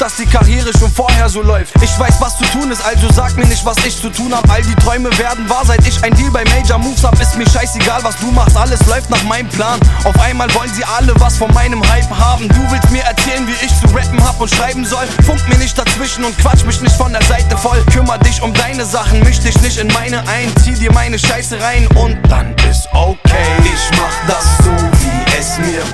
dass die Karriere schon vorher so läuft. Ich weiß, was zu tun ist, also sag mir nicht, was ich zu tun hab. All die Träume werden wahr, seit ich ein Deal bei Major Moves hab. Ist mir scheißegal, was du machst, alles läuft nach meinem Plan. Auf einmal wollen sie alle was von meinem Hype haben. Du willst mir erzählen, wie ich zu rappen hab und schreiben soll. Funk mir nicht dazwischen und quatsch mich nicht von der Seite voll. Kümmer dich um deine Sachen, misch dich nicht in meine ein. Zieh dir meine Scheiße rein und dann ist okay. Ich mach das so, wie es mir